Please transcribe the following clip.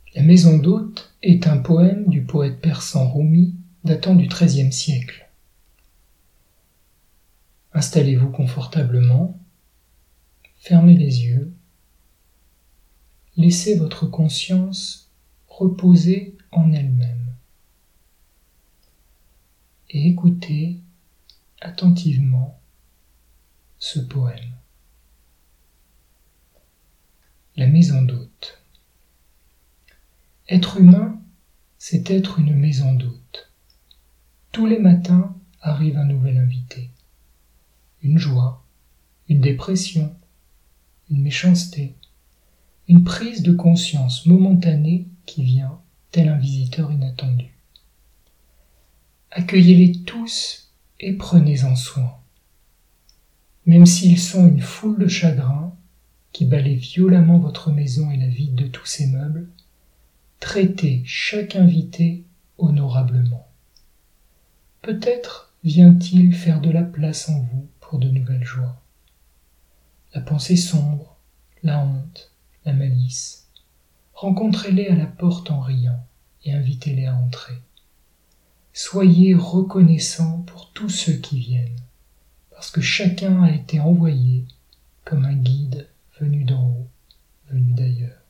La maison d'hôte est un poème du poète persan Rumi datant du XIIIe siècle. Installez-vous confortablement, fermez les yeux, laissez votre conscience reposer en elle-même et écoutez attentivement ce poème. La maison d'hôte. Être humain, c'est être une maison d'hôte. Tous les matins arrive un nouvel invité. Une joie, une dépression, une méchanceté, une prise de conscience momentanée qui vient tel un visiteur inattendu. Accueillez-les tous et prenez-en soin. Même s'ils sont une foule de chagrins qui balaient violemment votre maison et la vide de tous ses meubles, traitez chaque invité honorablement. Peut-être vient-il faire de la place en vous pour de nouvelles joies. La pensée sombre, la honte, la malice, rencontrez-les à la porte en riant et invitez-les à entrer. Soyez reconnaissants pour tous ceux qui viennent, parce que chacun a été envoyé comme un guide venu d'en haut, venu d'ailleurs.